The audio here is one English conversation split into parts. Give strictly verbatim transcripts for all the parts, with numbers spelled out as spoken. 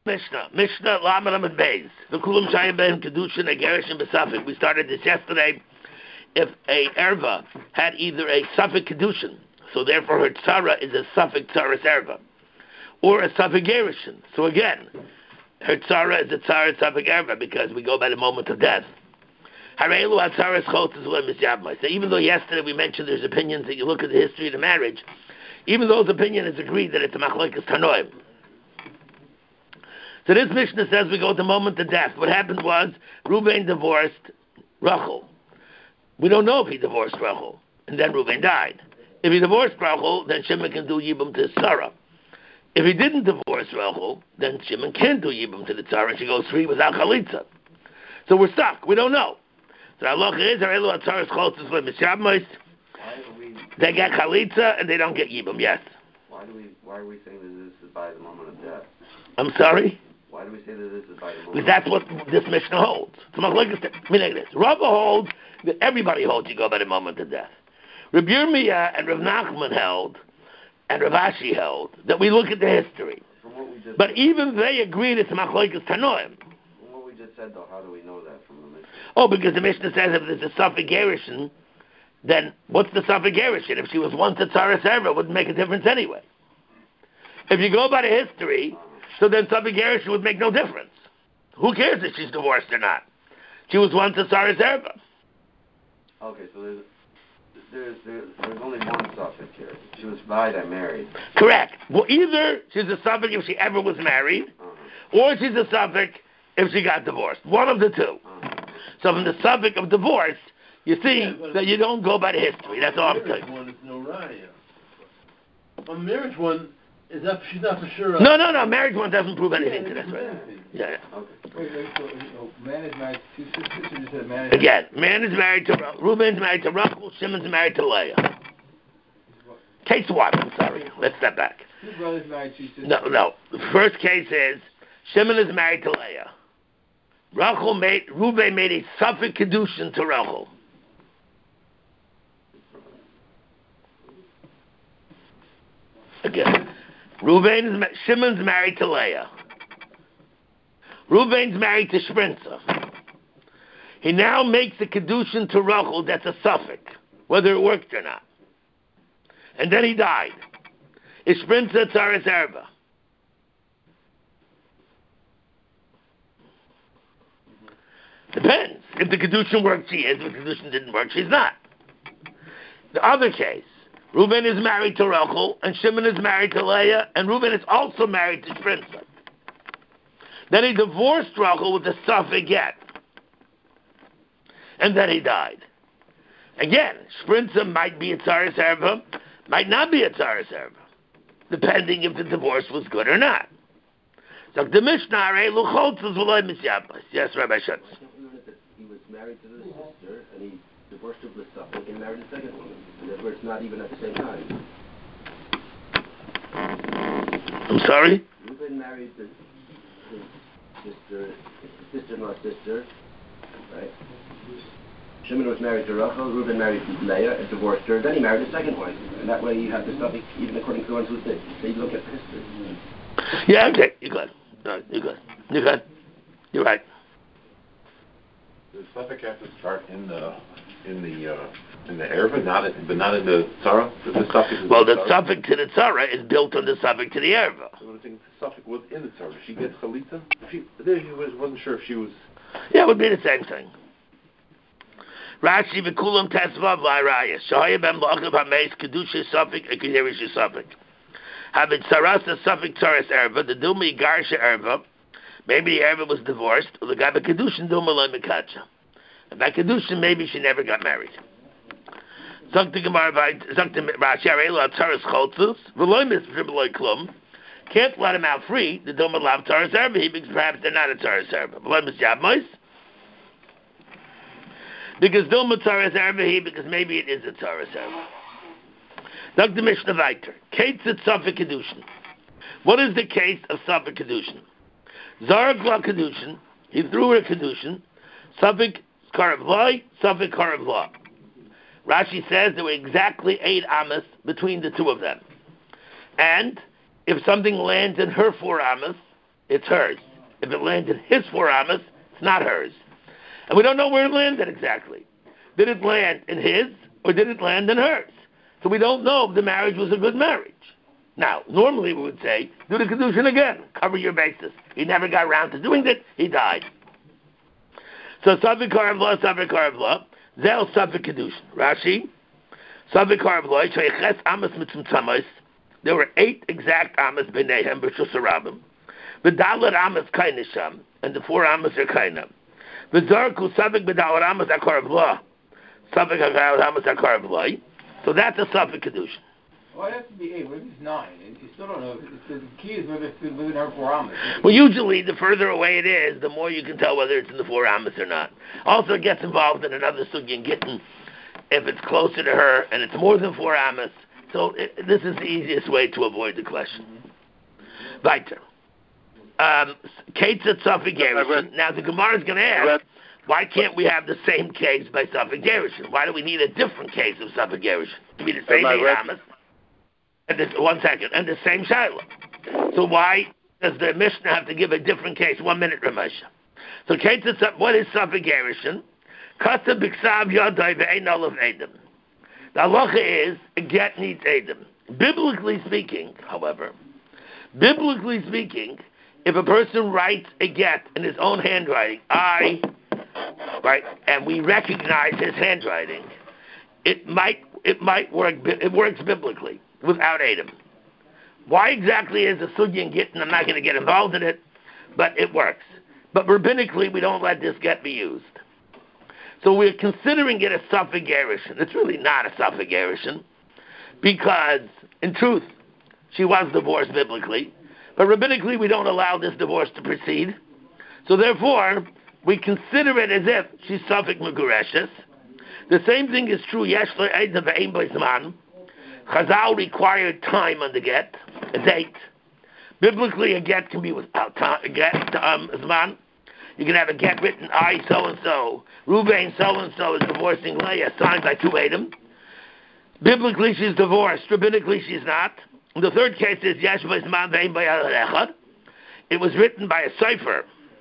Mishnah, Mishnah Lamed Amud Beis. The Kulam Shayim Ben Kedushin Agerishim Besafik. We started this yesterday. If a erva had either a Safik Kedushin, so therefore her tzara is a Safik Tzaras erva, or a Safik Gerishin. So again, her tzara is a tzara Safik erva because we go by the moment of death. Harelu Atzaras Chotz is Misyabmai. So even though yesterday we mentioned there's opinions that you look at the history of the marriage, even those opinions agreed that it's a Machlokes Tanoim. So this Mishnah says we go to the moment of death. What happened was Reuben divorced Rachel. We don't know if he divorced Rachel, and then Reuben died. If he divorced Rachel, then Shimon can do Yibum to Sarah. If he didn't divorce Rachel, then Shimon can do Yibum to the Tzara, and she goes free without Chalitza. So we're stuck. We don't know. So Allah is Arelu Atzaras Choltzes for Mishabmois. They get Chalitza and they don't get Yibum. Yes. Why do we? Why are we saying that this is by the moment of death? I'm sorry. Why do we say that this is by the moment? Because that's what this Mishnah holds. So meaning this, Rava holds that everybody holds you go by the moment of death. Rabbi Yirmiyah and Rav Nachman held, and Rav Ashi held that we look at the history. From what we just but said, even they agreed it's Machlokes Tanoim. From what we just said, though, how do we know that from the Mishnah? Oh, because the Mishnah says if there's a Safek Gerishin, then what's the Safek Gerishin? If she was once a Tzara Serva, it wouldn't make a difference anyway. If you go by the history, so then Safek Gerishin would make no difference. Who cares if she's divorced or not? She was once a Tzara Serva. Okay, so there's there's there's, there's only one suffix here. She was died and married. Correct. Well, either she's a Safek if she ever was married, uh-huh. or she's a Safek if she got divorced. One of the two. Uh-huh. So from the Safek of divorce, you see yeah, that you don't go by the history. That's all I'm saying. One is no raya. A marriage one is that she's not for sure. No, no, no. Marriage one doesn't prove anything yeah, to this, right? Yeah. yeah. Okay. Wait, wait, so, so man is married to two sisters. You just said man is Again, man is married to Reuben's married to Rachel. Shimon's married to Leah. Case one. I'm sorry. Let's step back. Two brothers married to sisters. No, no. The first case is Shimon is married to Leah. Rachel made Reuben made a Safek Kedushin to Rachel. Again, Reuben is Shimon's married to Leah. Reuben's married to Shprinza. He now makes a Kedushin to Rachel that's a Safek, whether it worked or not. And then he died. Is Shprinza Tzaras Erva? Depends. If the Kedushin worked, she is. If the Kedushin didn't work, she's not. The other case, Reuben is married to Rachel, and Shimon is married to Leah, and Reuben is also married to Shprinza. Then he divorced Rachel with a Safek get. And then he died. Again, Shprinza might be a Tzaras Erva, might not be a Tzaras Erva, depending if the divorce was good or not. So the Mishnah, yes, Rabbi Schutz. He was married to the sister, and he divorced her with Safek and married a second woman. And therefore it's not even at the same time. I'm sorry? Reuben married the, his sister, his sister-in-law's sister, right? Shimon was married to Rachel, Reuben married Leah and divorced her, then he married a second wife. And that way you have the Safek, even according to the ones who did. So you look at the history. Yeah, okay, you're good. No, you're good. You're good. You're right. Does Safek have to start in the in the uh, in the erva, not in, but not in the tzara? The Safek well, the Safek to the tzara is built on the Safek to the erva. So I think the Safek was in the tzara. She gets chalitza. She there he was wasn't sure if she was. Yeah, it would be the same thing. Rashi v'kulam tesvav v'arayas shahaya ben ba'achav hameis kedusha Safek and kederish Safek. Having sarasa Safek tzaras erva the dumi garsha erva. Maybe the erva was divorced, or the guy by kedushin duma loy mekacha. And by kedushin, maybe she never got married. Can't let him out free. The duma lav tzaras erva. Because perhaps they're not a tzaras erva. Because duma tzaras erva. Because maybe it is a tzaras erva. Doctor Mishnah Viter. Kates at Safek Kedushin. What is the case of Safek Kedushin? Zarak la Kedushin. He threw her a Kedushin. Safek Karav Lai, Safek Karav La. Rashi says there were exactly eight amas between the two of them. And if something lands in her four amas, it's hers. If it landed his four amas, it's not hers. And we don't know where it landed exactly. Did it land in his or did it land in hers? So we don't know if the marriage was a good marriage. Now, normally we would say, do the Kedushin again, cover your bases. He never got around to doing it, he died. So, Safik Karavla, Safik Karavla, Zel Safik Kedushin. Rashi, Safik Karavla, Shayches Amas Mitzum Tzamos, there were eight exact Amas B'neihem, B'shus Arabim, the Dalet Amas Kainisham, and the four Amas are Kainam. The Zarku Safik B'dalet Amas Akaravla, Safik Amas Akaravla, so that's a Safik Kedushin. Well, it has to be eight. What if it's nine? And you still don't know. It's, the key is whether it's within our four amas. Well, usually, the further away it is, the more you can tell whether it's in the four amas or not. Also, it gets involved in another sugya in Gittin if it's closer to her and it's more than four amas. So it, this is the easiest way to avoid the question. Weiter. Um, Ketzat Safik Gerushin. Now, the Gemara is going to ask, why can't we have the same case by Safik Gerushin? Why do we need a different case of Safik Gerushin? To be the same eight amas. And this, one second, and the same Shiloh. So why does the Mishnah have to give a different case? One minute, Ramesha. So, what is Safik Gerushin? Kata b'ksav yadai ve'ein olav edom. The halacha is a get needs edom. Biblically speaking, however, biblically speaking, if a person writes a get in his own handwriting, I, right, and we recognize his handwriting, it might it might work. It works biblically. Without Adam. Why exactly is a sugya in Gittin? I'm not going to get involved in it, but it works. But rabbinically, we don't let this get be used. So we're considering it a Safik Gerushin. It's really not a Safik Gerushin, because, in truth, she was divorced biblically, but rabbinically, we don't allow this divorce to proceed. So therefore, we consider it as if she's Safik Megureshes. The same thing is true, Yesh le'edem ve'ein bo zman. Chazal required time on the get, a date. Biblically, a get can be without time, a get, um, zman. You can have a get written, I so-and-so, Ruvain so-and-so is divorcing Leah, signed by two Adam. Biblically, she's divorced. Rabbinically, she's not. And the third case is, Yesh b'zman ve'ein b'yad. It was written by a cipher,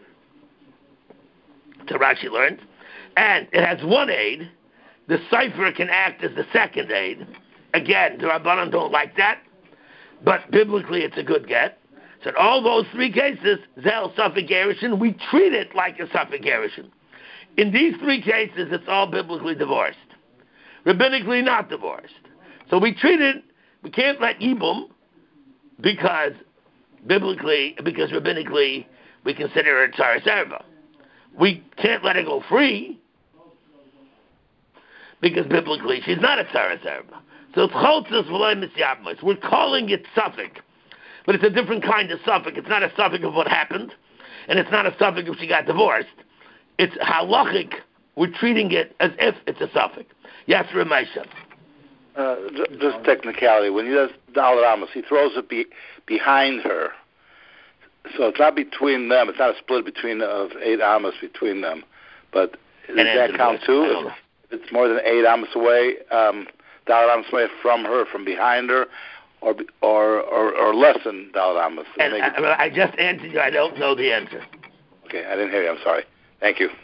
to Rashi learned, and it has one aid. The cipher can act as the second aid. Again, the Rabbanan don't like that, but biblically it's a good get. So in all those three cases, Zel Safik Gerushin, we treat it like a Safik Gerushin. In these three cases, it's all biblically divorced. Rabbinically not divorced. So we treat it, we can't let Ibum, because biblically, because rabbinically, we consider it Tzara Serva. We can't let it go free, because biblically she's not a Tzara Serva. So it's Choltzes V'loi Misyabmos. We're calling it Suffolk, but it's a different kind of Suffolk. It's not a Suffolk of what happened, and it's not a Suffolk if she got divorced. It's halachic. We're treating it as if it's a Suffolk. Yes, Ramesha. Uh, just technicality. When he does Dalet Amos, he throws it be, behind her. So it's not between them. It's not a split between of eight Amos between them. But does that count too? If it's more than eight Amos away, um, Dalet Amos away from her, from behind her, or or or, or less than Dalet Amos. And I, I just answered you. I don't know the answer. Okay, I didn't hear you. I'm sorry. Thank you.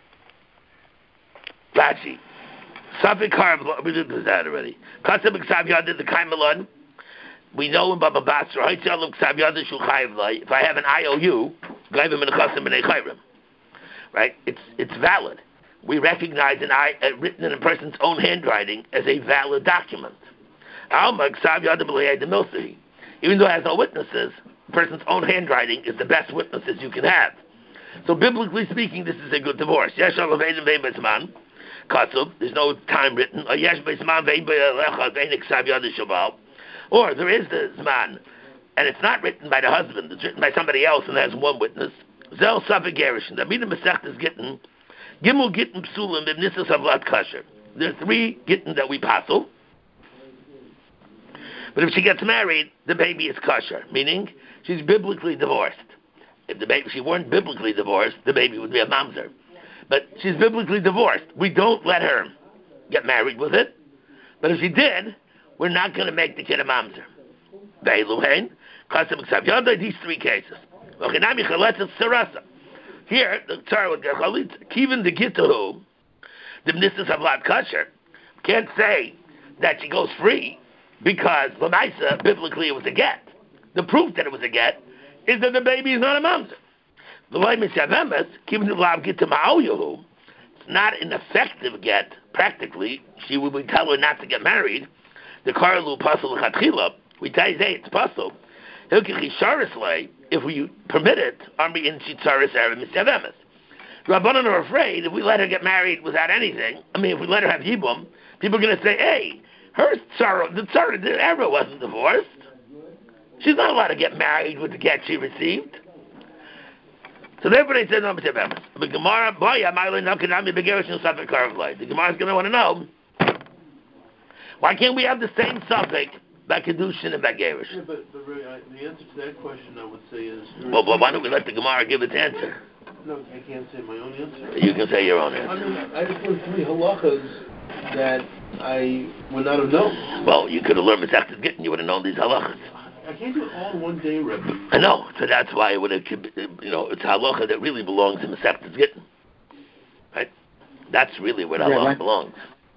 Rashi. Safik Harb, we did that already. Kasab Ksav Yad did the Kaimalon. We know in Baba Basra, if I have an I O U, right? It's it's valid. We recognize an I uh, written in a person's own handwriting as a valid document. Even though it has no witnesses, the person's own handwriting is the best witnesses you can have. So biblically speaking, this is a good divorce. There's no time written. Or there is the Zman, and it's not written by the husband, it's written by somebody else and has one witness. Zel Safik Gerushin. The Mida Masech is Gittin. Gimel Gittin Psulim B'Nissas Avlat Kasher. There are three Gittin that we passel. But if she gets married, the baby is kosher, meaning she's biblically divorced. If the baby, she weren't biblically divorced, the baby would be a mamzer. But she's biblically divorced. We don't let her get married with it. But if she did, we're not going to make the kid a mamzer. These three cases. Here, the tzara would get chalitza. Kivin the gitahu, the ministers of Lat Kasher, can't say that she goes free because Lamaisa, biblically, it was a get. The proof that it was a get is that the baby is not a mamzer. The way Mishavemes, Kivin the Lav Gita Ma'al it's not an effective get, practically. She would we tell her not to get married. The Karalu Pasul Chatchila, we tell you, hey, it's Pasul. If we permit it, Army in Chitzaris Arab Mishavemes. The Rabbanan are afraid if we let her get married without anything, I mean, if we let her have Yibum, people are going to say, hey, her tzara, the tzara, the Arab wasn't divorced. She's not allowed to get married with the get she received. So therefore they said, no, Mishavemes. The Gemara, boy, I'm island, how can I be begarish in Suffolk Carvlight? The Gemara is going to want to know, why can't we have the same suffix by Kedushin and by Gerish? Yeah, but, but really, I, the answer to that question, I would say, is... Well, well, why don't we let the Gemara give its answer? No, I can't say my own answer. You can say your own I answer. mean, I just learned three halachas that I would not have known. Well, you could have learned Masechtas Gittin, you would have known these halachas. I can't do it all in one day, Rebbe. I know, so that's why it would have, you know, it's halacha that really belongs in Masechtas Gittin. Right? That's really where the halacha Rabbi? belongs.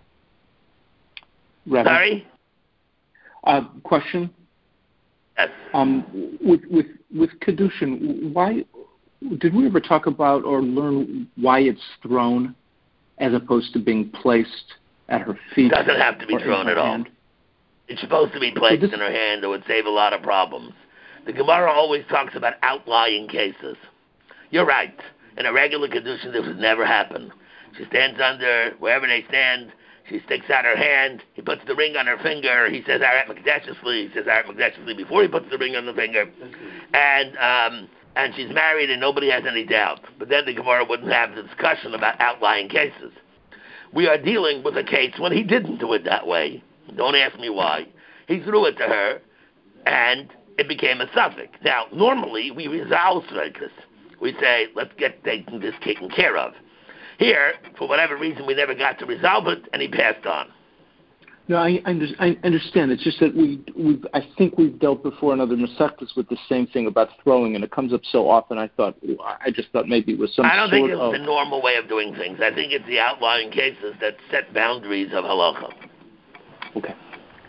Rabbi? Sorry? Uh, question. Yes. Um, with with with kedushin, why did we ever talk about or learn why it's thrown as opposed to being placed at her feet? It doesn't have to be or in thrown her at all. hand? It's supposed to be placed So this- in her hand. It would save a lot of problems. The Gemara always talks about outlying cases. You're right. In a regular kedushin, this would never happen. She stands under wherever they stand. She sticks out her hand. He puts the ring on her finger. He says Arat Makdeshesli. He says Arat Makdeshesli before he puts the ring on the finger. And um, and she's married and nobody has any doubt. But then the Gemara wouldn't have the discussion about outlying cases. We are dealing with a case when he didn't do it that way. Don't ask me why. He threw it to her and it became a suffix. Now, normally we resolve this. We say, let's get this taken care of. Here, for whatever reason, we never got to resolve it, and he passed on. No, I, I, under, I understand. It's just that we, we've, I think we've dealt before in other Masechtas with the same thing about throwing, and it comes up so often. I thought, I just thought maybe it was some. I don't sort think it's of, the normal way of doing things. I think it's the outlying cases that set boundaries of halacha. Okay.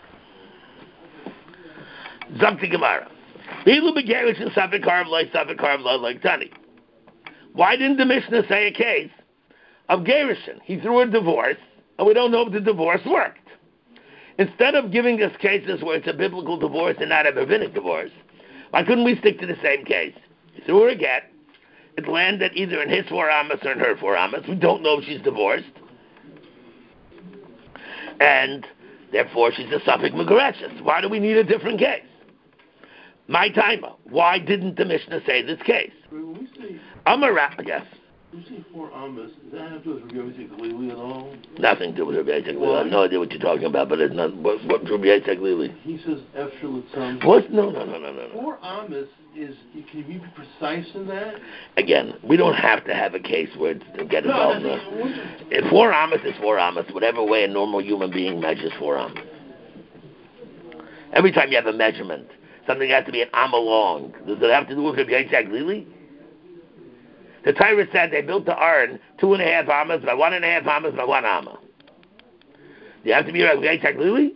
Zakti Gemara. Bilu begarish and Safek Harv like Safek Harv like Tani. Why didn't the Mishnah say a case of Gerishin? He threw a divorce, and we don't know if the divorce worked. Instead of giving us cases where it's a biblical divorce and not a rabbinic divorce, why couldn't we stick to the same case? He threw her a get. It landed either in his four amas or in her four amas. We don't know if she's divorced. And therefore, she's a Safek Megareshes. Why do we need a different case? My timer. Why didn't the Mishnah say this case? When we say, Amara, yes. when we say four amas, does that have to do with Rabbi Yitzchak Lili at all? Nothing to do with Rabbi Yitzchak Lili. I have no idea what you're talking about, but it's not. What, what's Rabbi Yitzchak Lili? He says Efshel Litzam. What? No, no, no, no, no, no. Four amas is, can you be precise in that? Again, we don't have to have a case where it's to get involved. No, in I think- that. If four amas is four amas, whatever way a normal human being measures four amas. Every time you have a measurement, something has to be an amma long. Does it have to do with Rabbi Yitzchak Lili? The Torah said they built the Aron two and a half amas by one and a half amas by one amma. Do you have to be Rabbi Yitzchak Lili?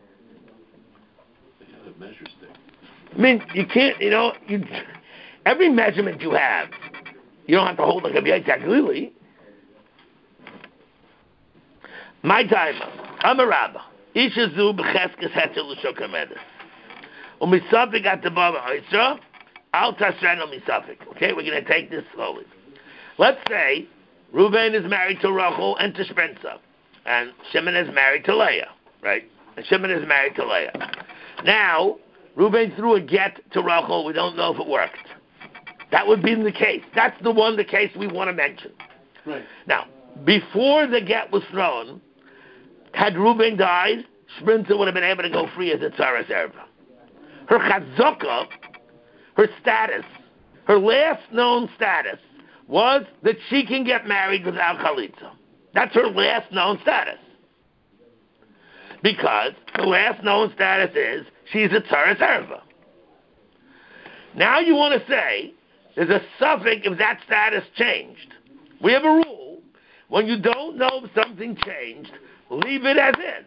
They had a measure stick. I mean, you can't, you know, you, every measurement you have, you don't have to hold like Rabbi Yitzchak Lili. My time, I'm a rabbi. Isha zu b'cheskes hetel l'shok hamedes. U'misafik at the baba ha'isra, al tasren u'misafik. Okay, we're going to take this slowly. Let's say Reuven is married to Rachel and to Spencer, and Shimon is married to Leah, right? And Shimon is married to Leah. Now, Reuven threw a get to Rachel. We don't know if it worked. That would be the case. That's the one, the case we want to mention. Right. Now, before the get was thrown, had Reuben died, Spencer would have been able to go free as a tzaras erva. Her chazaka, her status, her last known status, was that she can get married without chalitza. That's her last known status. Because her last known status is she's a tzaras erva. Now you want to say, there's a suffix if that status changed. We have a rule. When you don't know if something changed, leave it as is.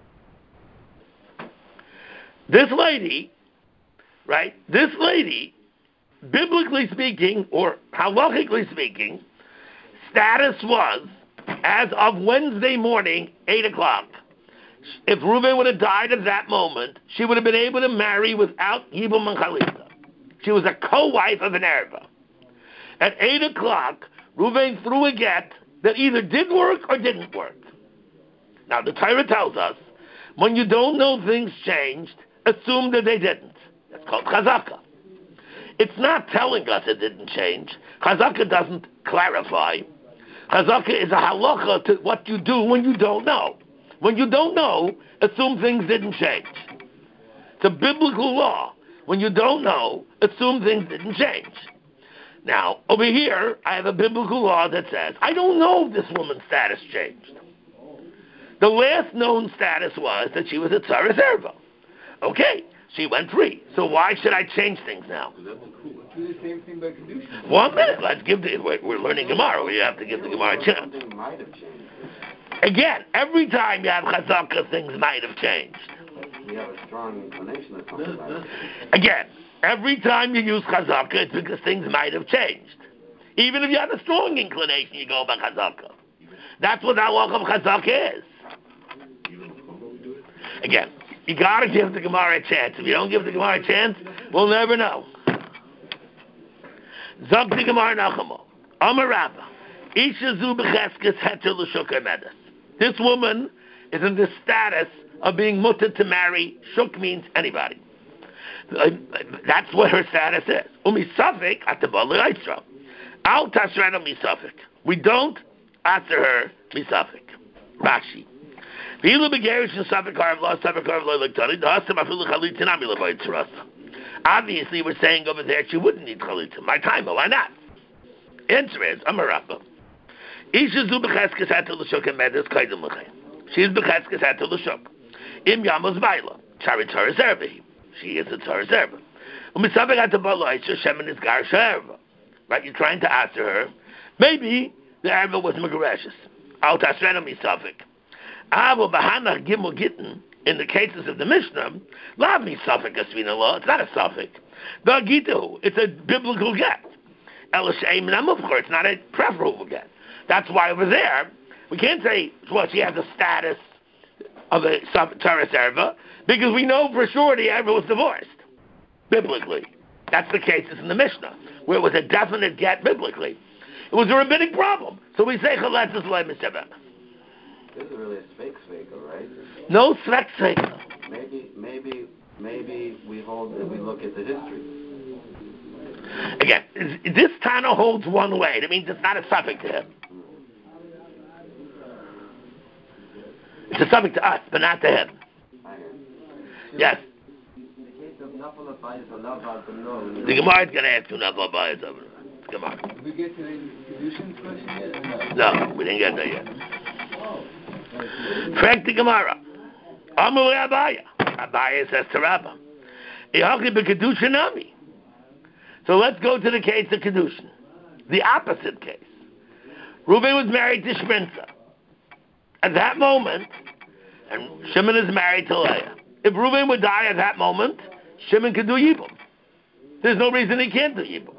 This lady, right, this lady, biblically speaking, or halachically speaking, status was, as of Wednesday morning, eight o'clock. If Reuben would have died at that moment, she would have been able to marry without Yibum and Chalitza. She was a co-wife of an Erva. At eight o'clock, Reuben threw a get that either did work or didn't work. Now, the Torah tells us, when you don't know things changed, assume that they didn't. That's called chazaka. It's not telling us it didn't change. Chazaka doesn't clarify. Chazaka is a halacha to what you do when you don't know. When you don't know, assume things didn't change. It's a biblical law. When you don't know, assume things didn't change. Now, over here, I have a biblical law that says, I don't know if this woman's status changed. The last known status was that she was a tzaras erva. Okay, she went free. So why should I change things now? Do the same thing by Kedushin. One minute, let's give the, we're, we're learning Gemara. We have to give the Gemara a chance. Again, every time you have chazaka, things might have changed. We have a strong inclination that something might have changed. Again, every time you use chazaka, it's because things might have changed. Even if you have a strong inclination, you go by chazaka. That's what that walk of chazaka is. Again, you gotta give the Gemara a chance. If you don't give the Gemara a chance, we'll never know. Zog the Gemara Nachamo. Amar Rabba. Isha zu b'cheskes heter l'shuk medes. This woman is in the status of being mutter to marry. Shuk means anybody. That's what her status is. Umi safik at the bali aisra. Al tasrena mi safik. We don't answer her mi safik. Rashi. Obviously, we're saying over there she wouldn't need chalitza. My time, why not? Answer is, Amarapa. She's b'cheskes hatel l'shuk. Im yamos baila. Chari tzaras erva. She is a tzaras erva. U'misabek at the balo aisha shemen is gar erva. Right? You're trying to answer her. Maybe the erva was megareshes. Al tasrena misafik. Avo b'hanach gimel gittin. In the cases of the Mishnah, lav misafik asvina law. It's not a suffix. V'agitu. It's a biblical get. El sheim namufchor. It's not a preferable get. That's why over there, we can't say, well, she has a status of a tzaras erva, because we know for sure the erva was divorced, biblically. That's the cases in the Mishnah, where it was a definite get biblically. It was a rabbinic problem. So we say, chaletz is loy mishavem. This is really a fake sveika, right? No svek sveika. Maybe, maybe, maybe we hold, if we look at the history. Again, this Tana holds one way. That means it's not a suffix to him. It's a suffix to us, but not to him. Yes. In the case of Nafal Abayis or Nafal Benon. The Gemara is going to ask you Nafal Abayis. Come on. Did we get to the Kedushin question yet or no? No, we didn't get there yet. Frank the Gemara. Amalei Abaya. Abaya says to Rabba. Ihaki b'kedushin nami. So let's go to the case of Kedushin. The opposite case. Reuben was married to Shminza. At that moment, and Shimon is married to Leah. If Reuben would die at that moment, Shimon could do Yibum. There's no reason he can't do Yibum.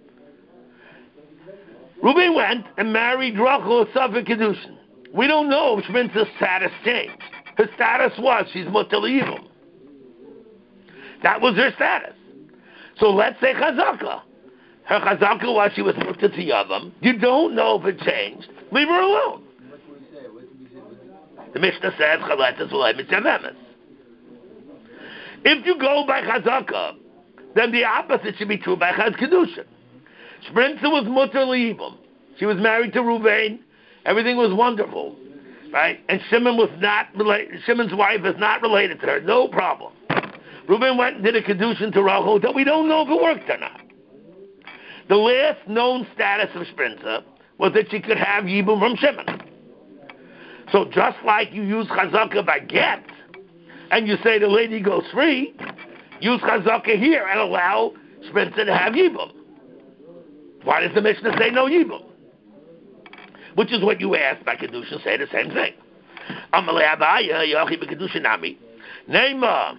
Reuben went and married Rachel Safek Kedushin. We don't know if Shminza's status changed. Her status was she's Mutal Yibum. That was her status. So let's say Chazaka. Her Chazaka was she was Mutal Yavam. You don't know if it changed. Leave her alone. what did we say? What did we say? The Mishnah says Chaletzes V'lei Mitzavemes. If you go by Chazaka, then the opposite should be true by Chaz Kedushin. Shminza was Mutal Yibum. She was married to Ruvain. Everything was wonderful, right? And Shimon was not related. Shimon's wife is not related to her. No problem. Reuben went and did a Kedushin to Rachel that we don't know if it worked or not. The last known status of Shminza was that she could have Yibum from Shimon. So just like you use Chazaka by get, and you say the lady goes free, use Chazaka here and allow Shminza to have Yibum. Why does the Mishnah say no Yibum? Which is what you asked by Kedushin, say the same thing. Amalei Abaya, Yochi B'Kedushin Nami. Neima.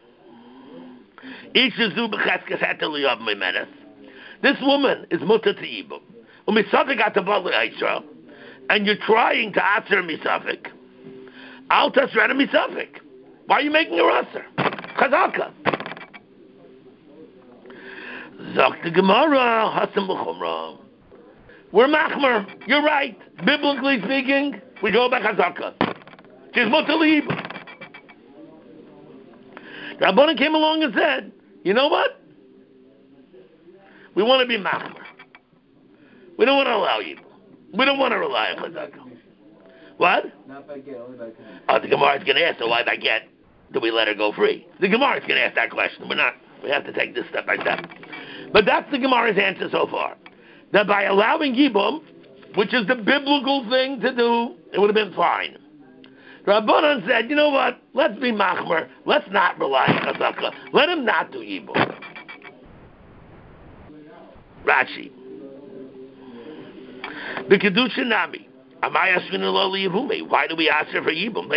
Ishazu B'Cheskes Hetel Memenes. This woman is mutter to Yibum. Umisafik Atabal Yisrael. And you're trying to answer Misafik. Al Tasrena Misafik. Why are you making her answer? Chazaka. Zok the Gemara, Hasam B'Chumra. We're machmer. You're right. Biblically speaking, we go by Chazaka. She's mutter Yibum. The Rabbanan came along and said, you know what? We want to be machmer. We don't want to allow Yibum. We don't want to rely on Chazaka. What? Not by get, only by command. Oh, the Gemara is going to ask, so why by get do we let her go free? The Gemara is going to ask that question. We're not. We have to take this step by step. But that's the Gemara's answer so far. That by allowing Yibum, which is the biblical thing to do, it would have been fine. Rabbanan said, you know what? Let's be machmer. Let's not rely on Chazaka. Let him not do Yibum. Rashi. The Kedusha Nami. Why do we ask her for Yibum?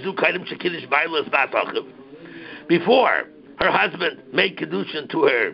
Before her husband made Kedushin to her,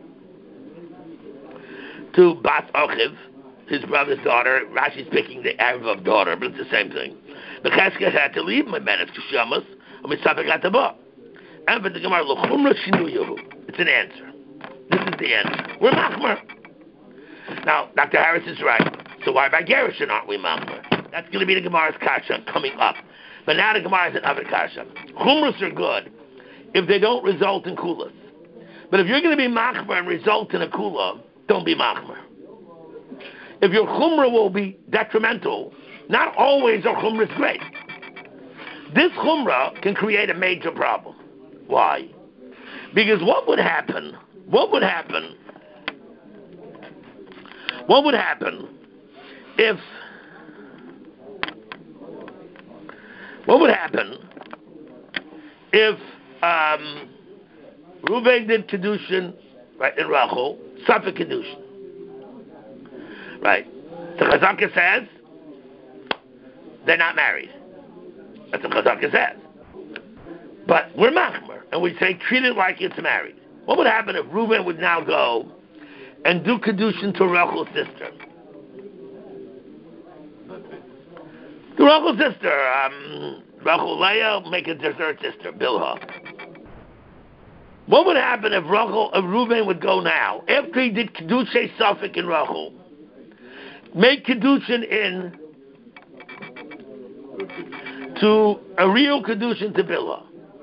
to Bas Achiv, his brother's daughter. Rashi's picking the Arab daughter, but it's the same thing. The Cheskes had to leave my men to Shamas, and we suffered at the bar. And for the Gemara, it's an answer. This is the answer. We're machmer. Now, Doctor Harris is right. So why by Gerushin aren't we machmer? That's going to be the Gemara's kasha coming up. But now the Gemara is another kasha. Chumras are good if they don't result in kulas. But if you're going to be machmer and result in a kula, don't be machmer. If your chumrah will be detrimental, not always are chumras great. This chumrah can create a major problem. Why? Because what would happen? What would happen? What would happen if? What would happen if um, Reuven did kedushin, right, in Rachel, suffer kedushin, right? So Chazaka says they're not married. That's what Chazaka says. But we're machmer, and we say treat it like it's married. What would happen if Reuven would now go and do kedushin to Rachel's sister? To Rachel's sister, um, Rachel Leah, make it their third sister, Bilhah. What would happen if Rachel, if Reuven would go now, after he did kedushay Suffolk in Rachel, make kedushin in to a real kedushin to Bilhah?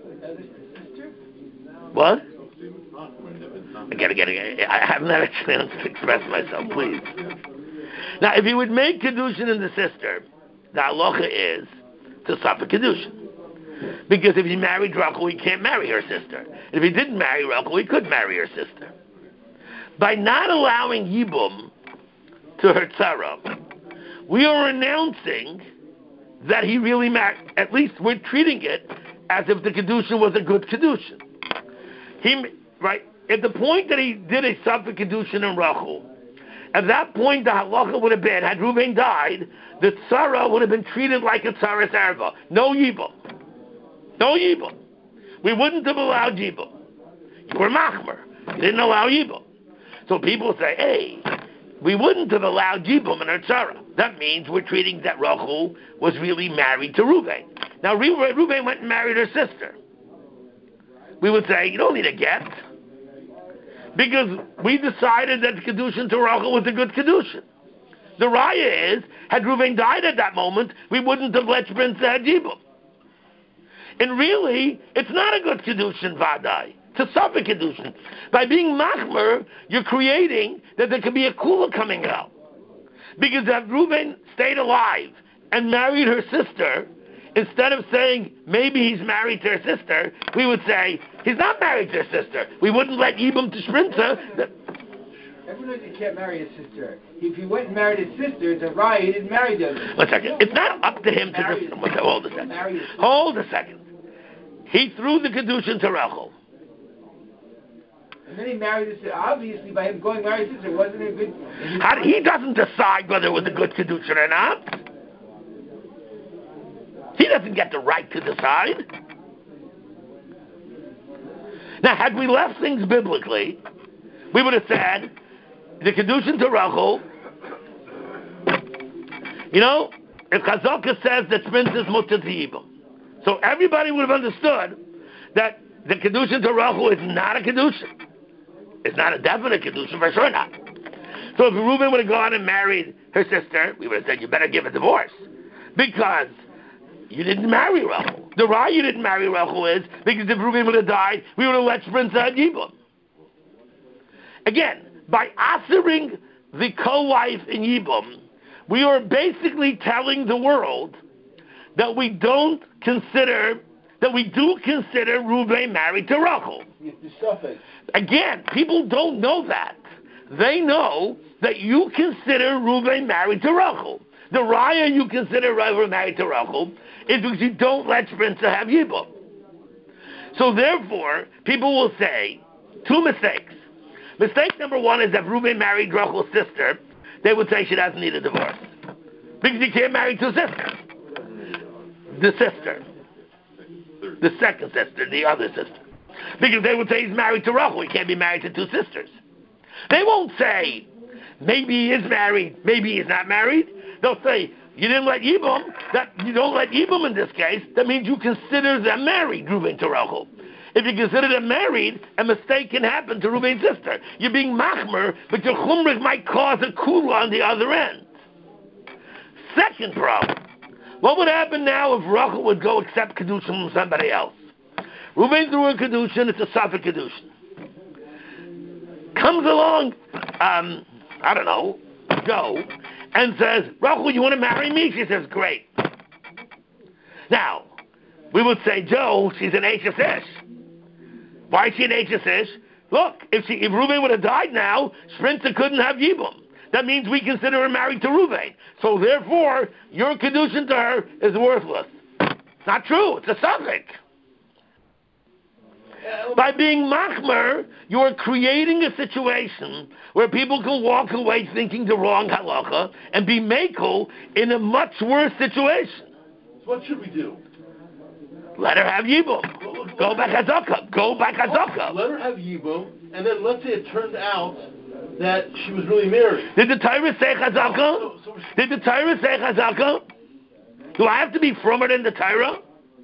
What? I gotta get it. I haven't had a chance to express myself, please. Now, if he would make kedushin in the sister, the halacha is to suffer kedushin. Because if he married Rachel, he can't marry her sister. And if he didn't marry Rachel, he could marry her sister. By not allowing Yibum to her tzara, we are announcing that he really married. At least we're treating it as if the kedushin was a good kedushin. He, right, at the point that he did a suffer kedushin in Rachel, at that point the halacha would have been, had Reuven died, the tzara would have been treated like a tzaras erva. No Yibum. No Yibum. We wouldn't have allowed Yibum. You were machmer. You didn't allow Yibum. So people say, hey, we wouldn't have allowed Yibum in her tzara. That means we're treating that Rachel was really married to Reuven. Now Reuven went and married her sister. We would say, you don't need a get. Because we decided that Kedushin to Rachel was a good Kedushin. The raya is, had Reuven died at that moment, we wouldn't have let Prince Yibum. And really, it's not a good Kedushin Vadai. It's a suffer Kedushin. By being Machmer, you're creating that there could be a Kula coming out. Because if Reuven stayed alive and married her sister, instead of saying maybe he's married to her sister, we would say he's not married to her sister. We wouldn't let Yibum to Shprinza. Everyone knows you can't marry his sister. If he went and married his sister, it's a riot. He didn't marry them. One second. It's not up to him to just... Hold a second. Hold a second. He threw the Kedushin to Rachel. And then he married his sister. Obviously, by him going marry his sister, it wasn't a good... How, he doesn't decide whether it was a good kedushin or not. He doesn't get the right to decide. Now, had we left things biblically, we would have said, the kedushin to Rachel, you know, if Chazaka says that Sprinz is mutter to Yibam, so everybody would have understood that the kedushin to Rachel is not a kedushin. It's not a definite kedushin, for sure not. So if Reuben would have gone and married her sister, we would have said, you better give a divorce. Because you didn't marry Rachel. The why you didn't marry Rachel is because if Reuben would have died, we would have let Sprinz have Yibam. Again, by answering the co-wife in Yibam, we are basically telling the world that we don't consider, that we do consider Reuben married to Rachel. Again, people don't know that. They know that you consider Reuben married to Rachel. The raya you consider Reuben married to Rachel is because you don't let Sprinz have Yibam. So therefore, people will say two mistakes. Mistake number one is that Reuben married Rachel's sister, they would say she doesn't need a divorce. Because you can't marry two sisters. The sister. The second sister, the other sister. Because they would say he's married to Rachel, he can't be married to two sisters. They won't say, maybe he is married, maybe he's not married. They'll say, you didn't let Yibam, that you don't let Yibam in this case, that means you consider them married, Reuben to Rachel. If you consider them married, a mistake can happen to Reuben's sister. You're being machmer, but your chumrah might cause a kula on the other end. Second problem, what would happen now if Rachel would go accept kedushin from somebody else? Reuben threw in kedushin, it's a safek kedushin. Comes along, um, I don't know, Joe, and says, Rachel, you want to marry me? She says, great. Now, we would say, Joe, she's an H S Ish. Why is she an H S Ish? Look, if she, if Reuben would have died now, Sprinza couldn't have Yibam. That means we consider her married to Reuben. So therefore, your kedushin to her is worthless. It's not true. It's a suffix. By being machmer, you are creating a situation where people can walk away thinking the wrong halacha and be makel in a much worse situation. So what should we do? Let her have Yibum. Go back Hazaka. Go back Hazaka. Let her have Yibum, and then let's say it turned out that she was really married. Did the Torah say Chazaka? So, so, so Did the Torah say Chazaka? Do I have to be frummer than the Torah?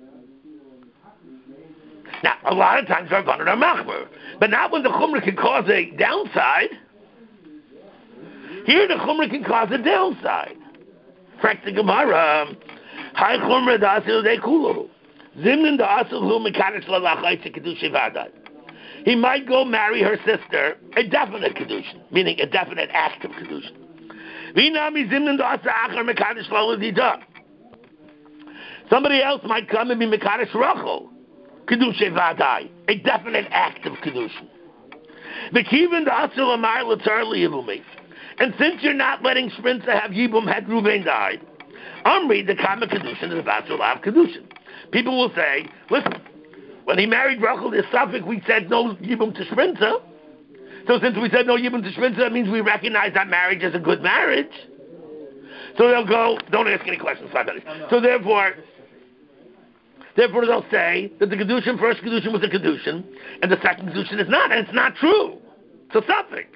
Now, a lot of times Rabbanan are machmer, but not when the chumrah can cause a downside. Here, the chumrah can cause a downside. Correct the Gemara. Hi chumrah da'asil de kulu. Zimnin da'asil hu mekadosh lalachai tzikadushay v'adai. He might go marry her sister, a definite kedushin, meaning a definite act of kedushin. V'inami zimnin da'asil achar mekadosh laladidah. Somebody else might come and be mekadosh Rachel. Kedushay Vadai, a definite act of Kedushin. The Kivin the Asil Amar Latar Liyibumi. And since you're not letting Sprinza have Yibum had Ruvain died, Amri the Kama Kedushin is Vasul Av Kedushin. People will say, listen, when he married Rachel the Suffolk, we said no Yibum to Sprinza. So since we said no Yibum to Sprinza, that means we recognize that marriage as a good marriage. So they'll go, don't ask any questions, five minutes. So therefore, Therefore, they'll say that the Kedushin, first Kedushin was a Kedushin, and the second Kedushin is not, and it's not true. It's a suffix.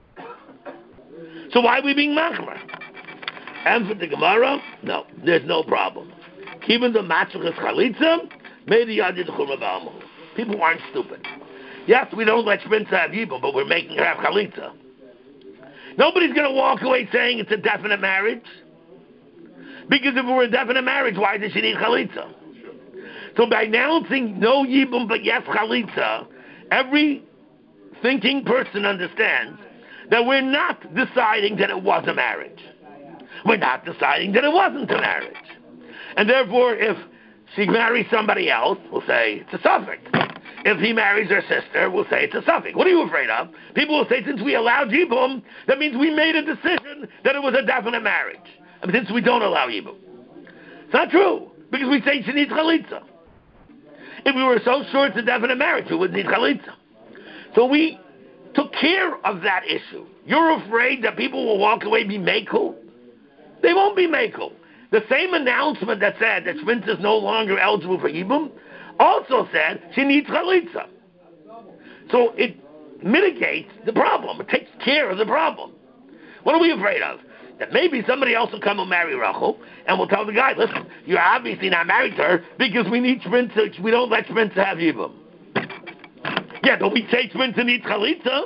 So why are we being machmer? And for the Gemara, no, there's no problem. Even the matzuchas chalitza, made the yadid chumra b'almahu. People aren't stupid. Yes, we don't let Shminza have yibum, but we're making her have chalitza. Nobody's going to walk away saying it's a definite marriage. Because if it were a definite marriage, why does she need chalitza? So by announcing no yibum but yes chalitza, every thinking person understands that we're not deciding that it was a marriage. We're not deciding that it wasn't a marriage. And therefore, if she marries somebody else, we'll say it's a suffix. If he marries her sister, we'll say it's a suffix. What are you afraid of? People will say, since we allowed yibum, that means we made a decision that it was a definite marriage. I mean, since we don't allow yibum. It's not true, because we say she needs chalitza. If we were so sure it's a definite marriage, we wouldn't need chalitza. So we took care of that issue. You're afraid that people will walk away and be mekel? They won't be mekel. The same announcement that said that Shmintza is no longer eligible for Yibum also said she needs chalitza. So it mitigates the problem. It takes care of the problem. What are we afraid of? That maybe somebody else will come and marry Rachel, and we'll tell the guy, listen, you're obviously not married to her because we need Shmintza, we don't let Shmintza have Yibum. Yeah, but we say Shmintza needs chalitza.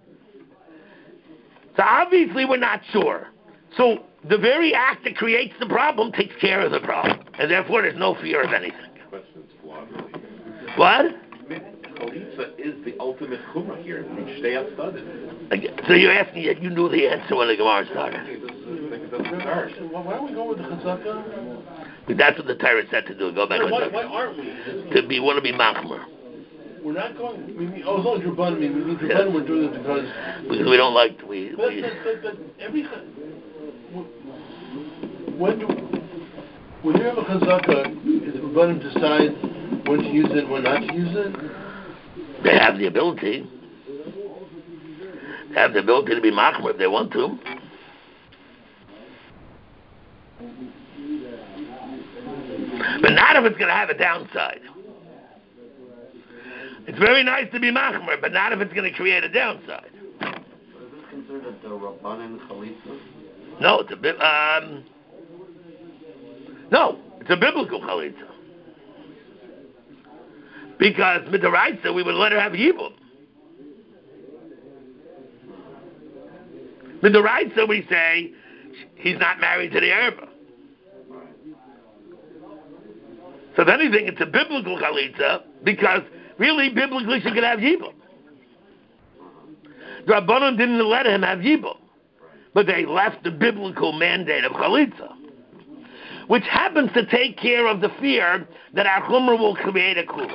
So obviously we're not sure. So the very act that creates the problem takes care of the problem, and therefore there's no fear of anything. Question's flawed, really. What? Chalitza is the ultimate chumrah here. You stay outside. So you're asking that you knew the answer when the Gemara started. Why are we going with the chazaka? That's what the Torah said to do. Go back on Why, why aren't we? to be want to be machmer. We're not going. We mean, oh, as long as you're bun, I mean, we mean you're bun, we're doing it because. Because we don't like we. But, we but, but, but every when do when you have a chazaka, is the bun decide when to use it, when not to use it? They have the ability. They have the ability to be machmer if they want to. But not if it's going to have a downside. It's very nice to be machmer, but not if it's going to create a downside. Is this considered the Rabbanan Chalitza? No, it's a bit. Um, no, it's a biblical chalitza. Because midaraisa, we would let her have yibum. Midaraisa, we say he's not married to the erba. So if anything, it's a biblical chalitza because really, biblically, she could have yibum. The Rabbanon didn't let him have yibum, but they left the biblical mandate of chalitza, which happens to take care of the fear that our chumrah will create a kula.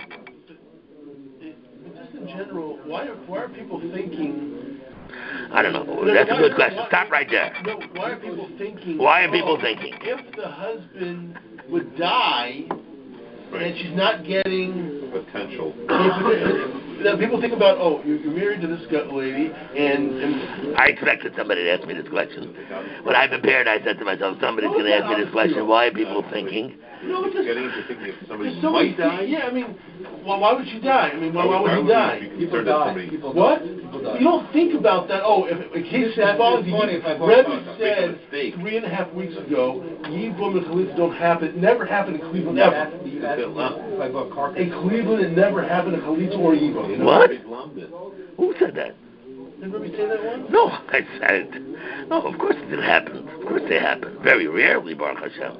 Just in general, why are, why are people thinking? I don't know. That's a good question. Stop right there. No, why are people thinking? Why are people oh, thinking? If the husband would die, right, and she's not getting potential. Now people think about, oh, you're married to this lady, and, and I expected somebody to ask me this question. When I prepared, I said to myself, somebody's going to ask me this question. Why are people thinking? No, it's just getting into thinking if somebody somebody might die. Yeah, I mean, well, why would she die? I mean, why, why would she die? People die. People what? People die. You don't think about that. Oh, if in case she's falling, Rebbe said three and a half weeks ago, Yibum and Chalitza don't happen. It never happened in Cleveland ever. In Cleveland, it never happened in Chalitza or Yibum. What? Who said that? Did Rebbe say that one? No, I said it. No, of course it happened. Of course they happen. Very rarely, Baruch Hashem.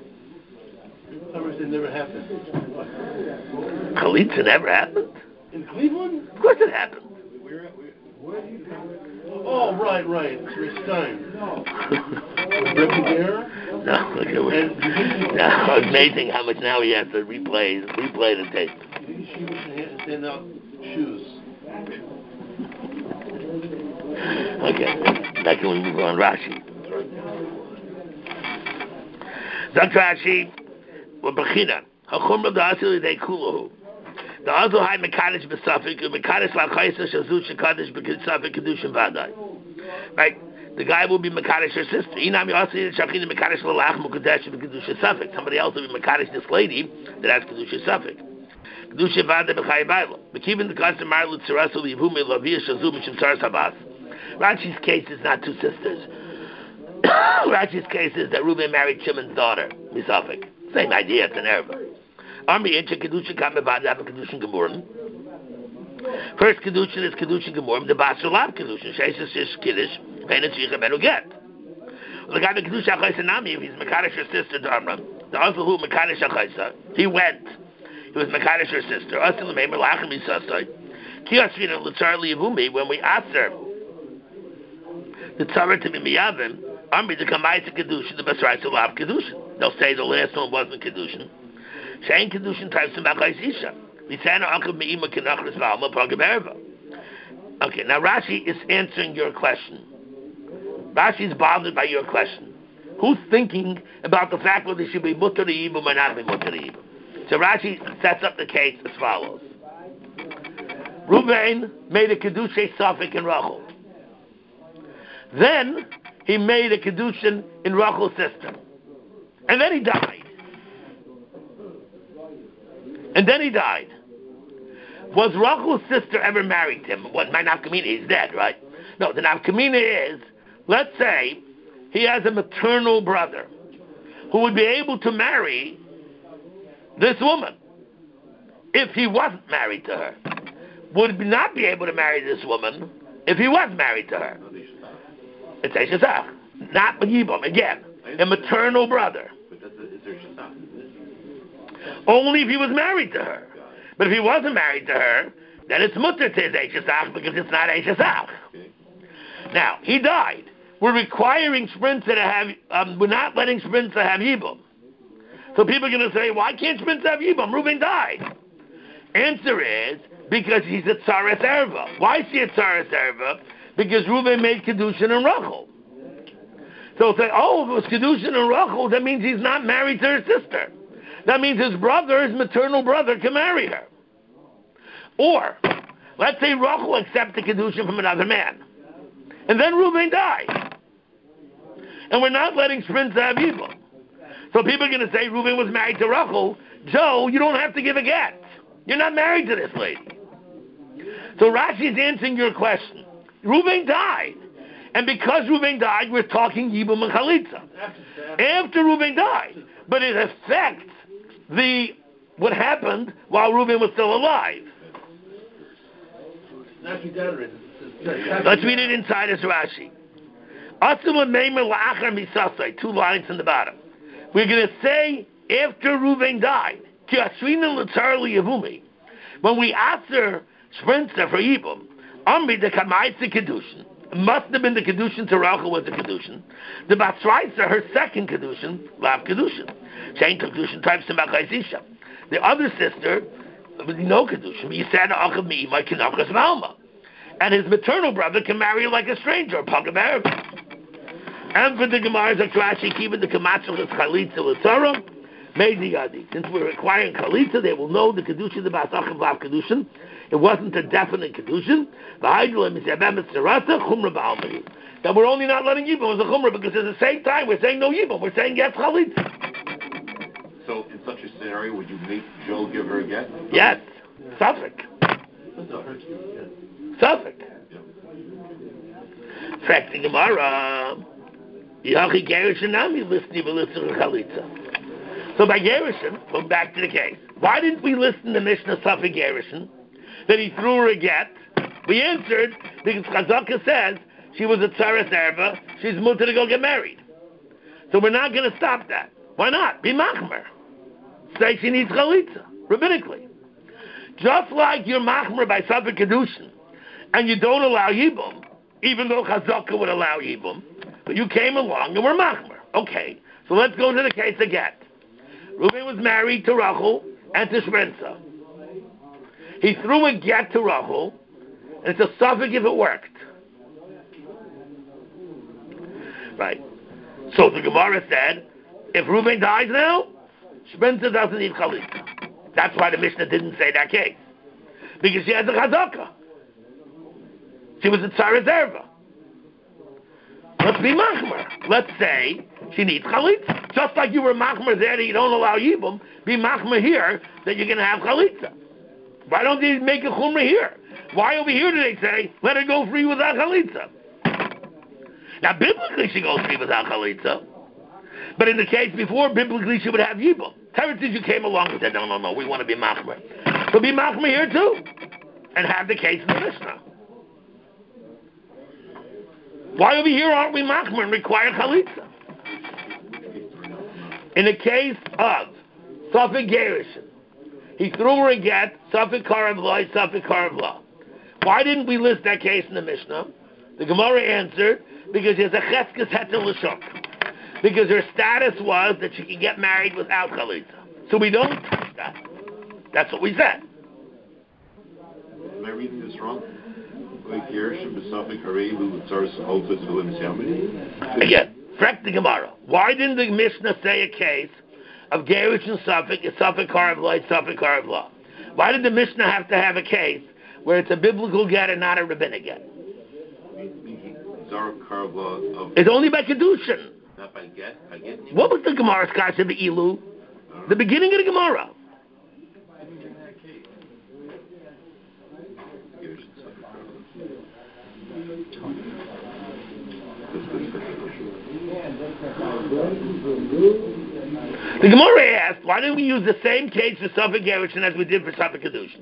It never happened. Chalitza never happened? In Cleveland? Of course it happened. Oh, right, right. It's Stein. Rebbe there? No, look at it. No, it's amazing how much now he has to replay, replay the tape. You think she would stand out shoes? Okay, now can we move on? Rashi. Dr. Rashi, well, Bechina, Hachumra da'asil yidei kulahu. The other high Mekadesh B'Safik, Mekadesh L'Achaysa Shazu Shekadesh B'Safik Kedushin Vadai. Right? The guy will be Mekadesh her sister. Inam Yossi Shachina Mekadesh L'Lach Mukadesh B'Kedushin Safik. Somebody else will be Mekadesh this lady that has Kedushin Safik. Kedushin Vadai B'Chai Baila. B'Kivin the Kassim Mar L'Tzarasu L'Yivume L'Aviyah Shazu Mishim Tzaras Habas. Rashi's case is not two sisters. Rashi's case is that Reuben married Shimon's daughter, Misafik. Same idea, it's an erba. Army Incha Kedushin Kamavad have a Kedushin Gemurim. First Kedushin is Kedushin Gemurim, the Basar Lab Kedushin. Sheshes Shish Kiddush, Vein and Shricha Benu Get. The guy with Kedushin Achaysa Nami, if he's Mekadesh her sister Dharma, the other who Mekadesh Achaysa, he went. He was Mekadesh her sister. Asil Meimer Lachem Yisasai. Kiyasvina Lutzar Liyavumi, when we asked her the Tzara to be Miyavim, Army to come to Kedushin, the Basar Lab Kedushin. They'll say the last one wasn't Kedushin. Shein Kedushin types in Bachais Isha. Okay, now Rashi is answering your question. Rashi is bothered by your question. Who's thinking about the fact whether they should be mutter to Yibum or not be mutter to Yibum? So Rashi sets up the case as follows. Reuben made a kedusha Safek in Rachel. Then he made a kedushin in Rachel's sister, and then he died. And then he died. Was Rachel's sister ever married to him? What, my nafkamina is dead, right? No, the nafkamina is, let's say, he has a maternal brother who would be able to marry this woman if he wasn't married to her. Would not be able to marry this woman if he was married to her. It's a shesach, not Yibam. Again, a maternal brother. Only if he was married to her. But if he wasn't married to her, then it's mutter to his Eishesach because it's not Eishesach. Now, he died. We're requiring Sprinza to have, um, we're not letting Sprinza have Yibam. So people are going to say, why can't Sprinza have Yibam? Reuben died. Answer is, because he's a Tzaras Erva. Why is he a Tzaras Erva? Because Reuben made Kedushin and Rachel. So say, oh, if it was Kedushin and Rachel, that means he's not married to her sister. That means his brother, his maternal brother, can marry her. Or, let's say Rachel accepted Kedushin from another man. And then Reuben died. And we're not letting Sprinza have Yibam. So people are going to say Reuben was married to Rachel. Joe, you don't have to give a get. You're not married to this lady. So Rashi's answering your question. Reuben died. And because Reuben died, we're talking Yibam and Chalitza. After Reuben died. But it affects the what happened while Reuben was still alive. Let's read it inside as Rashi. Two lines in the bottom. We're going to say after Reuben died, when we answer Sprinza for Yibam, Amri the Kamaitza Kedushin, it must have been the Kedushin to Rachel was the Kedushin. The Batsraisa, her second Kedushin, Lav Kedushin. Shein Kedushin types in Bakaisisha. The other sister, no Kedushin. Yisad Achav Mi'imai Kinachas Malma. And his maternal brother can marry like a stranger, a Pagam Arab. And for the Gemara's Akrashi, even the Kamatzal is Chalitza L'Tzara, Meidi Yadi. Since we're requiring Chalitza, they will know the Kedushin, the Basachav Lav Kedushin. It wasn't a definite Kedushin. That we're only not letting Yibam as a Chumrah because at the same time we're saying no Yibam. We're saying yes Chalitza. So in such a scenario, would you make Joe give her a get? Yes. Suffolk. Suffolk. Fact the Gemara. Yachi Gerushin Nami listening to Chalitza. So by Gerushin, going back to the case, why didn't we listen to Mishnah Suffolk Gerushin? That he threw her a get. We answered because Chazaka says she was a Tzaras Erva, she's mutter to go get married. So we're not going to stop that. Why not? Be machmer. Say she needs chalitza, rabbinically. Just like you're machmer by Safek Kedushin, and you don't allow Yibum, even though Chazaka would allow Yibum, but you came along and we're machmer. Okay, so let's go to the case of get. Reuben was married to Rachel and to Shrenza. He threw a get to Rachel, and it's a suffix if it worked. Right. So the Gemara said, if Reuben dies now, Shrenza doesn't need chalitza. That's why the Mishnah didn't say that case. Because she has a chazaka. She was a Tzaras Erva. Let's be machmer. Let's say she needs chalitza. Just like you were machmer there that you don't allow yibum, be machmer here that you're going to have chalitza. Why don't they make a chumrah here? Why over here do they say, let her go free without chalitza? Now, biblically, she goes free without chalitza. But in the case before, biblically, she would have yibum. Teretz, you came along and said, no, no, no, we want to be machmer. So be machmer here too. And have the case in the Mishnah. Why over here aren't we machmer and require chalitza? In the case of Safek Gerushin, he threw her a get, Safek Karav Law, Safek Karav Law. Why didn't we list that case in the Mishnah? The Gemara answered, because there's a cheskes heter l'shuk. Because her status was that she could get married without chalitza. So we don't touch that. That's what we said. Am I reading this wrong? Again, correct the Gemara. Why didn't the Mishnah say a case of Gerush and Suffolk, Suffolk Karav Law, Suffolk Karav Law? Why did the Mishnah have to have a case where it's a biblical get and not a rabbinic get. Zara Karva of It's only by Kedushin. Not by get? By get? What was the Gemara's kasha be'ilu? The beginning of the Gemara. The Gemara asked, why didn't we use the same case for Safek Gerushin as we did for Safek Kedushin?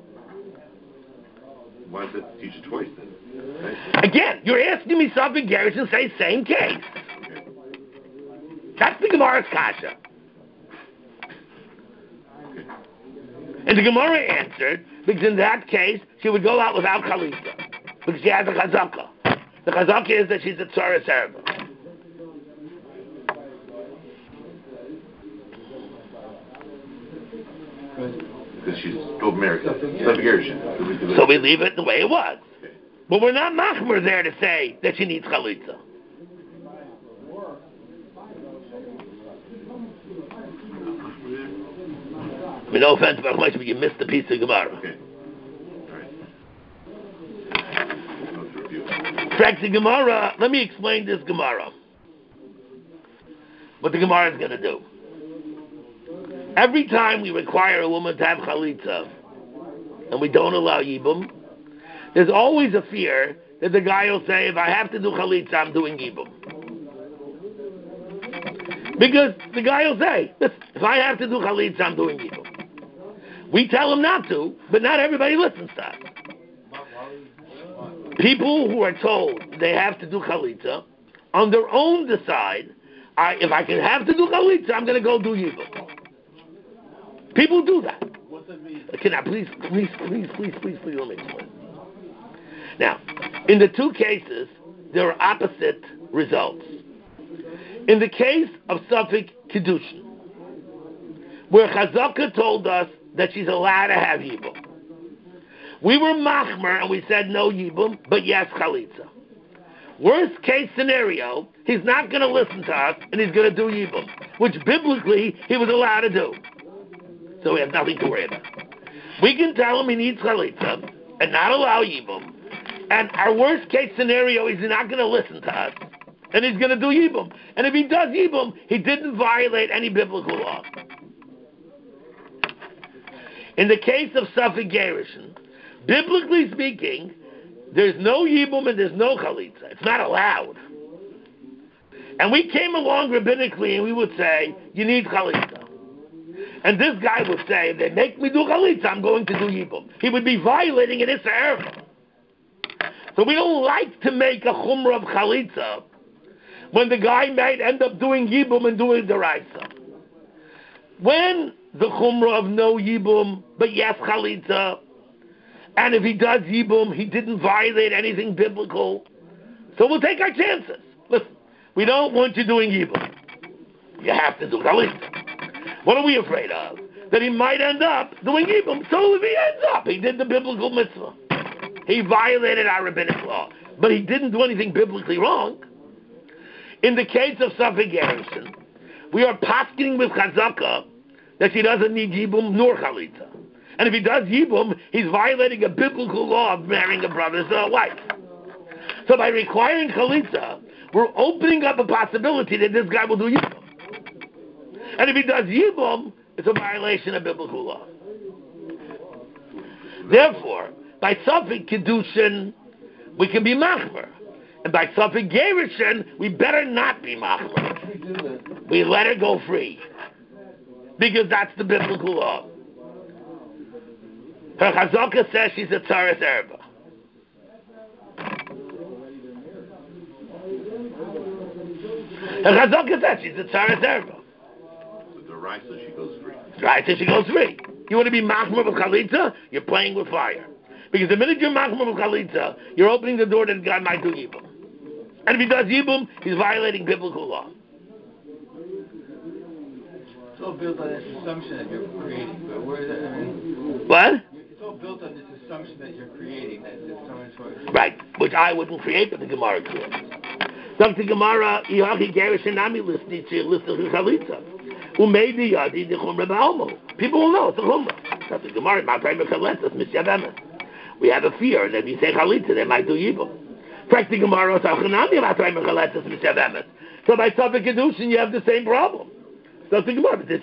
Why does that teach it twice then? Right? Again, you're asking me Safek Gerushin, say same case. Okay. That's the Gemara's kasha. Okay. And the Gemara answered, because in that case, she would go out without Chalitza, because she has a Chazaka. The Chazaka is that she's a Tzara Serva. Because she's still married. So we leave it the way it was. Okay. But we're not machmer there to say that she needs chalitza. I mean, no offense, but you missed the piece of Gemara. Okay. All right. Back to Gemara. Let me explain this Gemara. What the Gemara is going to do. Every time we require a woman to have chalitza, and we don't allow yibum, there's always a fear that the guy will say, if I have to do chalitza, I'm doing yibum. Because the guy will say, listen, if I have to do chalitza, I'm doing yibum. We tell him not to, but not everybody listens to us. People who are told they have to do chalitza, on their own decide, I, if I can have to do chalitza, I'm going to go do yibum. People do that. What's that mean? Can I please, please, please, please, please, please let me explain. Now, in the two cases, there are opposite results. In the case of Safek Kedushin, where Chazaka told us that she's allowed to have Yibum, we were machmer and we said no Yibum, but yes Chalitza. Worst case scenario, he's not going to listen to us and he's going to do Yibum, which biblically he was allowed to do. So we have nothing to worry about. We can tell him he needs chalitza and not allow yibum. And our worst case scenario is he's not going to listen to us. And he's going to do yibum. And if he does yibum, he didn't violate any biblical law. In the case of Safek Gerushin, biblically speaking, there's no yibum and there's no chalitza. It's not allowed. And we came along rabbinically and we would say, you need chalitza. And this guy would say, if they make me do chalitza, I'm going to do yibum. He would be violating an issa erva. So we don't like to make a chumrah of chalitza when the guy might end up doing yibum and doing deraisa. When the chumrah of no yibum, but yes chalitza, and if he does yibum, he didn't violate anything biblical, so we'll take our chances. Listen, we don't want you doing yibum. You have to do chalitza. What are we afraid of? That he might end up doing yibum. So if he ends up, he did the biblical mitzvah. He violated our rabbinic law. But he didn't do anything biblically wrong. In the case of Safek Gerushin, we are paskening with Chazaka that she doesn't need yibum nor chalitza. And if he does yibum, he's violating a biblical law of marrying a brother's uh, wife. So by requiring chalitza, we're opening up a possibility that this guy will do yibum. And if he does yibum, it's a violation of biblical law. Therefore, by Safek Kedushin, we can be machmer. And by Safek Gerushin, we better not be machmer. We let her go free. Because that's the biblical law. Her Chazaka says she's a Tzaras Erba. Her Chazaka says she's a Tzaras Erba. Right, so she goes free. Right, so she goes free. You want to be machmer with chalitza? You're playing with fire. Because the minute you're machmer with chalitza, you're opening the door that God might do yibum. And if he does yibum, he's violating biblical law. It's all built on this assumption that you're creating. But where is that? I mean, what? It's all built on this assumption that you're creating. That if someone's going right, which I wouldn't create, but the Gemara creates. Doctor Gemara, Ihachi Gerushin Nami listening to listen to chalitza. Umaydi Yadi the Chumra Ba'almo. People will know it's a Chumra. That's the Gemara. My favorite Kaletas, Misyavemes. we have a fear that if you say chalitza, they might do yibum. So by Safek Kedushin, you have the same problem. So think about it.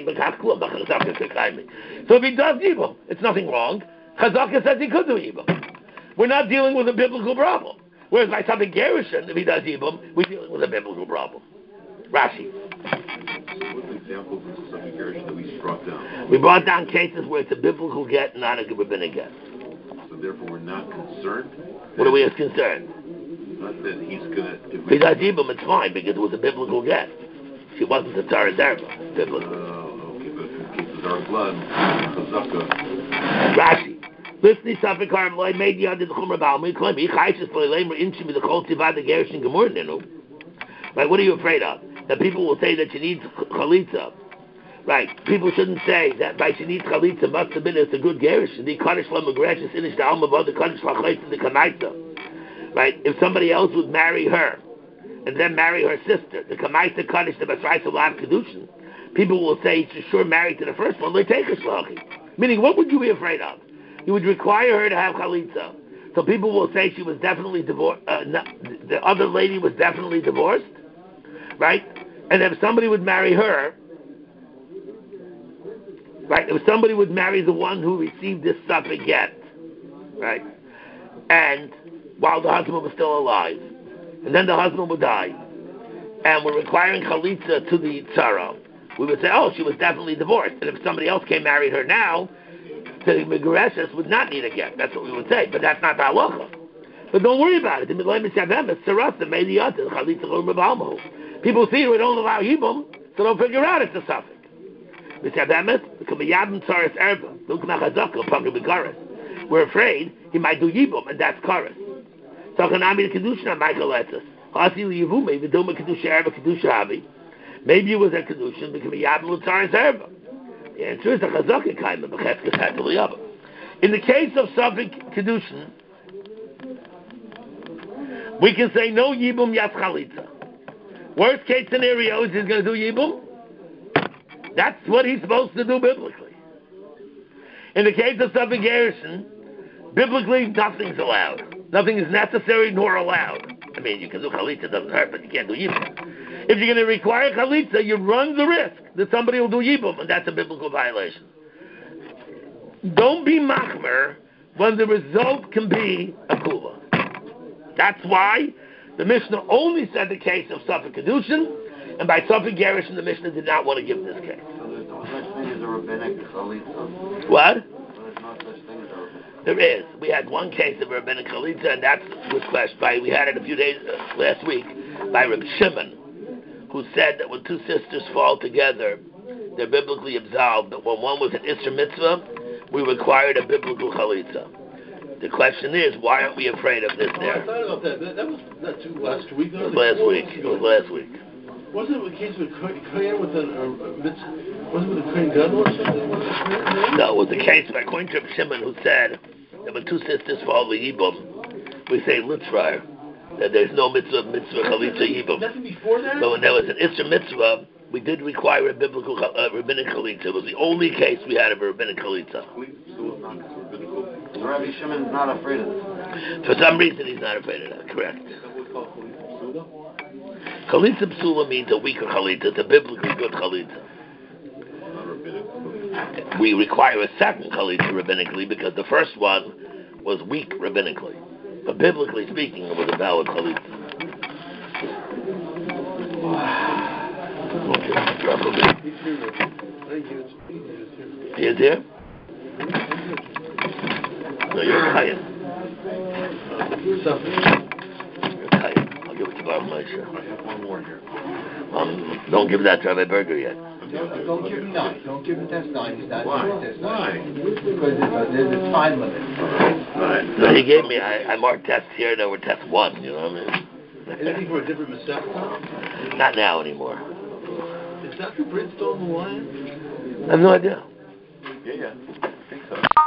So if he does yibum, it's nothing wrong. Chazaka says he could do yibum. We're not dealing with a biblical problem. Whereas by Safek Gerushin, if he does yibum, we're dealing with a biblical problem. Rashi. What examples of Safek Gerushin that we brought down? We brought down cases where it's a biblical get, not a rabbinic get. So therefore, we're not concerned. What are we as concerned? Not that he's gonna. If he does yibum, it's fine because it was a biblical get. She wasn't a tzara zerba, biblical. Oh, okay, but in cases of our blood, chazaka. Rashi. Listen, Safek Harim loy made the under the chumra balmi claim he chayshes for lemer inchim with the kol tiva the gerushin gemurn nenu. Right? What are you afraid of? That people will say that you need chalitza. Right? People shouldn't say that by she needs chalitza must have been it's a good gerushin. The kaddish lamagresh is inish the alma of the kaddish lachleis the kamaita. Right? If somebody else would marry her and then marry her sister, the kamaita kaddish the basrai salam kedushin, people will say she's sure married to the first one. They take her shlochi. Meaning, what would you be afraid of? You would require her to have chalitza. So people will say she was definitely divorced. Uh, no, the other lady was definitely divorced, right? And if somebody would marry her, right? If somebody would marry the one who received this safek get, right? And while the husband was still alive, and then the husband would die, and we're requiring chalitza to the tzara, we would say, oh, she was definitely divorced. And if somebody else came married her now, the Megareshes would not need a get. That's what we would say. But that's not the halacha. But don't worry about it. People see we don't allow yibum, so don't figure out it's a suffix. We're afraid he might do yibum, and that's chorus. Maybe it was a kedushin because yabim l'tzaris erba. The answer is the chazaka kaima b'cheskes hatel yabim. In the case of Safek Kedushin, we can say no yibum yas chalitza. Worst case scenario is he's going to do yibum. That's what he's supposed to do biblically. In the case of Safek Gerushin, biblically nothing's allowed. Nothing is necessary nor allowed. I mean, you can do chalitza, it doesn't hurt, but you can't do yibum. If you're going to require chalitza, you run the risk that somebody will do yibum, and that's a biblical violation. Don't be machmer when the result can be a kula. That's why the Mishnah only said the case of Safek Kedushin, and by Safek Gerushin, the Mishnah did not want to give this case. So there's no such thing as a rabbinic chalitza. What? So there's no such thing as a rabbinic. There is. We had one case of rabbinic chalitza, and that's was questioned by. We had it a few days uh, last week by Reb Shimon, who said that when two sisters fall together, they're biblically absolved, but when one was an Isser Mitzvah, we required a biblical chalitza. The question is, why aren't we afraid of this Oh, there? I thought about that. That, that was not too last week. That It was was like last four week. weeks It ago. was last week. Wasn't it a case with Kohen with a, a, a mitzvah? Wasn't it with a Kohen Gadol or something? Was it Kohen? No, it was a case by according to Reb Shimon, who said that when two sisters fall the yibum, we say litzrayr, that there's no mitzvah, mitzvah chalitza yibum. Nothing before that? But when there was an Isser Mitzvah, we did require a biblical uh, rabbinic chalitza. It was the only case we had of a rabbinic chalitza. So Rabbi Shimon's not afraid of this. For some reason, he's not afraid of that. Correct. Chalitza psula means a weaker chalitza. It's a biblically good chalitza. We require a second chalitza rabbinically because the first one was weak rabbinically. But biblically speaking, it was a valid chalitza. Okay, he is here? No, you're a Kayan. You're a Kayan. I'll give it to Baruch Moshe. I have one more here. Um, don't give that to Rabbi Berger yet. Don't, don't give him nine. Don't give him test nine. He's not Why? doing test Why? nine. Because there's a, there's a time limit. All right. No, he gave me, I, I marked tests here, there were test one, you know what I mean? Anything for a different Masechta? Not now anymore. Is Doctor Britt still on the line? I have no idea. Yeah, yeah. I think so.